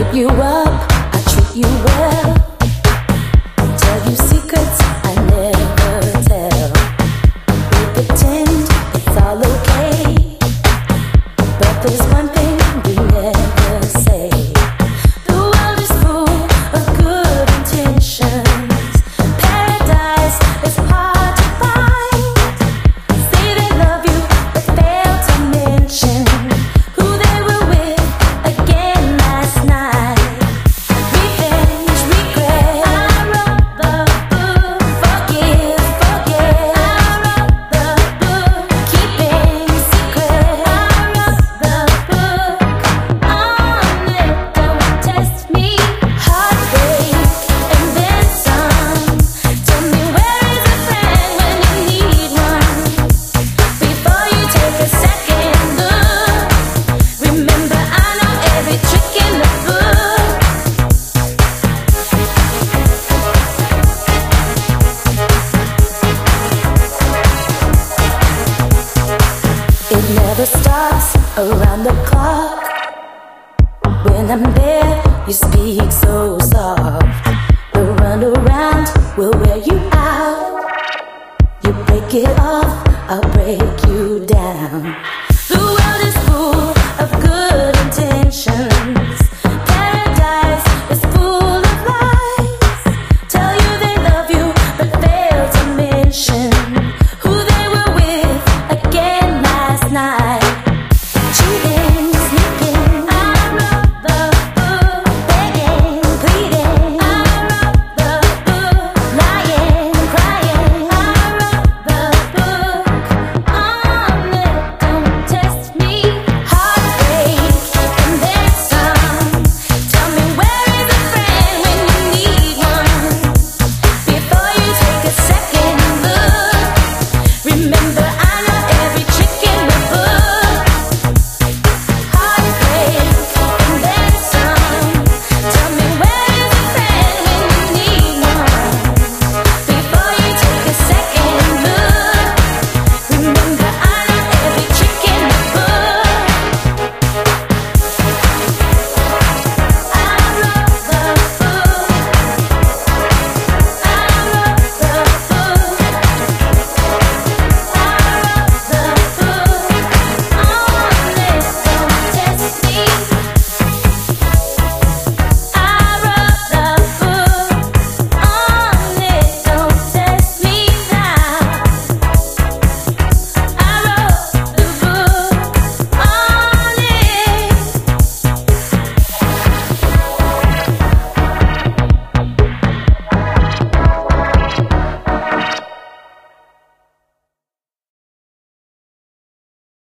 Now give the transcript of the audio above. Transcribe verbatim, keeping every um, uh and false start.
you up, I treat you well. Tell you secrets I never tell. We pretend it's all okay, but there's one thing we never say. The world is full of good intentions. Paradise is hard to find. Say they love you, but fail to mention who they were with again last night. Revenge, regret, I wrote the book. Forgive, forget, I wrote the book. Keeping secret, I wrote the book. On it, don't test me. Heartbreak, and then some. Tell me, where is a friend when you need one? Before you take a second look, remember I know every trick in the book. It never stops around the clock. When I'm there, you speak so soft. The runaround will wear you out. You break it off, I'll break you down. The world is